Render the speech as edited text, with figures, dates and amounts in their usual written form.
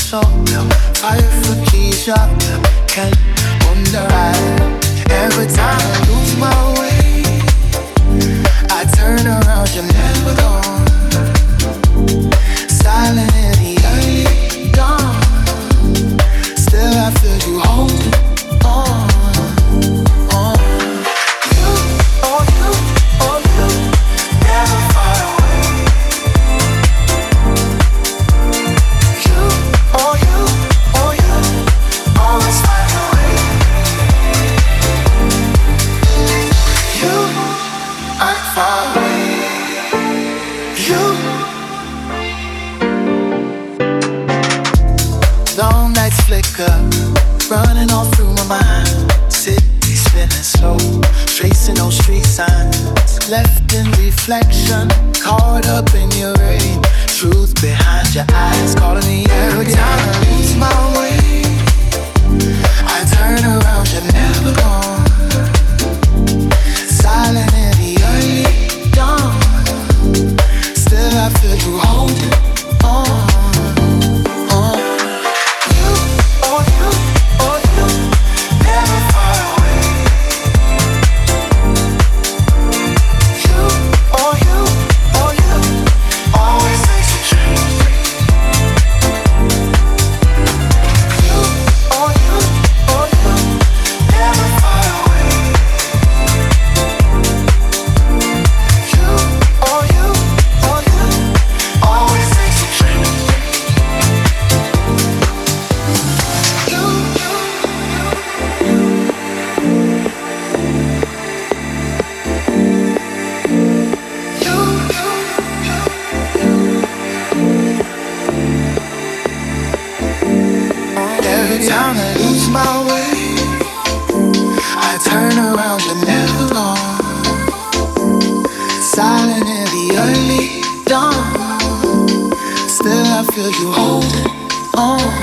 soul. Fire for Keisha. Can't wonder why. Every time I lose my way, I turn around, you're never gone. Silent in the early dawn. Still I feel you holding on. You, oh you, oh you, never far away. You, oh you, oh you, always find a way. You aren't far away. You. Long nights flicker, running all through my mind. City spinning slow, tracing those street signs. Left in reflection, caught up in your rain. Truth behind your eyes, calling me every time I lose my way. I turn around, you're never gone. Silent in the early dawn. Still I feel you holding on. Every time I lose my way, I turn around, you're never gone. Silent in the early dawn. Still I feel you holding on.